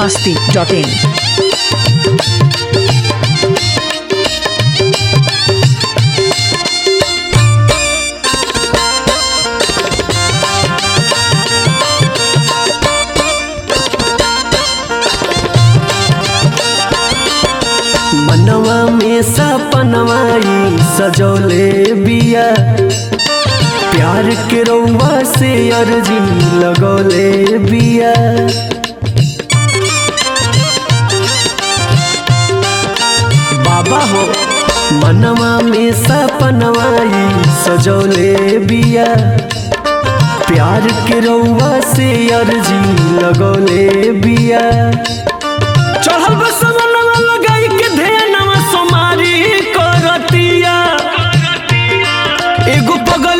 biharmasti.in मनवा में सपनवाई सजौले बिया प्यार के रउआ से अर्जी लगौले बिया। बाबा हो मनवा में सपनवाई सजौले बिया प्यार के रउआ से अर्जी लगौले बिया। चढ़ल बस लगाई के ध्यानवा सोमारी करतिया एगो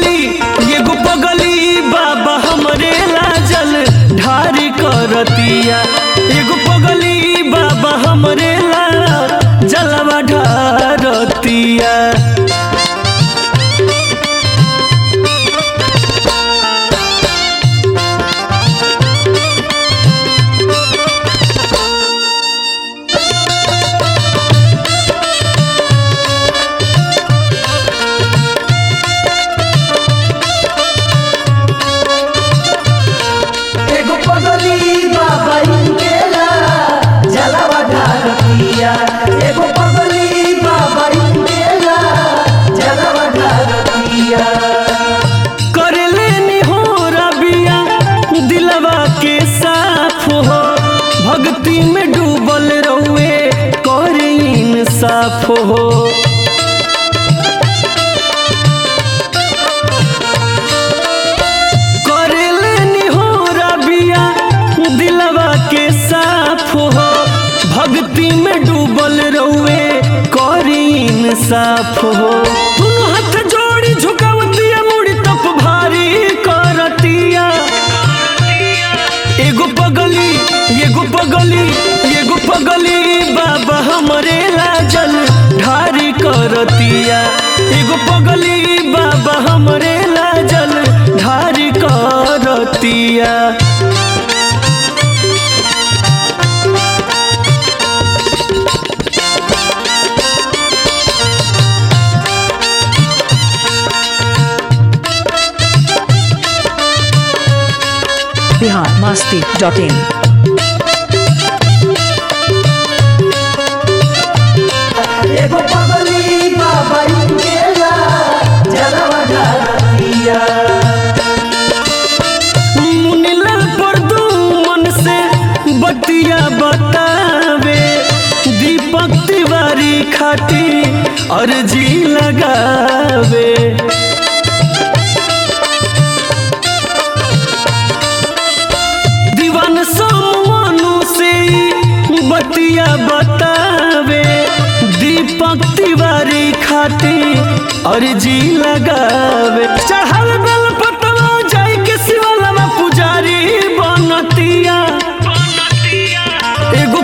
पगली बाबा हमरे लाजल ढारी करतिया एगो पगली बाबा हमरे ला जलवा ढारतिया। भक्ति में डूबल रहुए कर इंसाफ हो करेले निहोरा बिया दिलवा के साफ हो भक्ति में डूबल रहुए कर इंसाफ हो। दोनों हाथ जोड़ी झुकावतिया मुड़ी तप भारी करतिया एगो पगली बाबा हमरे लाजल ढारी करतिया एगो पगली बाबा हमरे लाजल ढारी करतिया। biharmasti.in एगो पगली बाबा इंकेला जलवा ढारतिया मुनिला पर दू मन से बतिया बतावे दीपक तिवारी खाती अर्जी लगावे। दीवान समनु से बतिया बतावे दीपक तिवारी खाती अर्जी लगावे। चढ़ल बेल पतवा जाई के शिवलवा पुजारी बनतिया एगो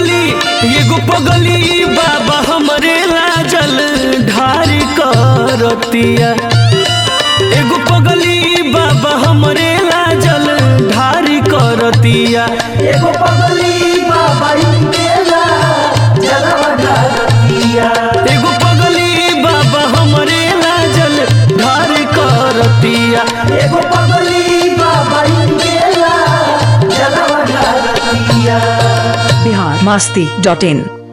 पगली बाबा हमरे लाजल ढारी करतिया एगो पगली बाबा हमरे लाजल ढारी करतिया एगो पगली बाबा इंकेला जलवा ढारतिया एगो पगली बाबा हमरे लाजल ढारी करतिया एगो पगली बाबा इंकेला जलवा ढारतिया। biharmasti.in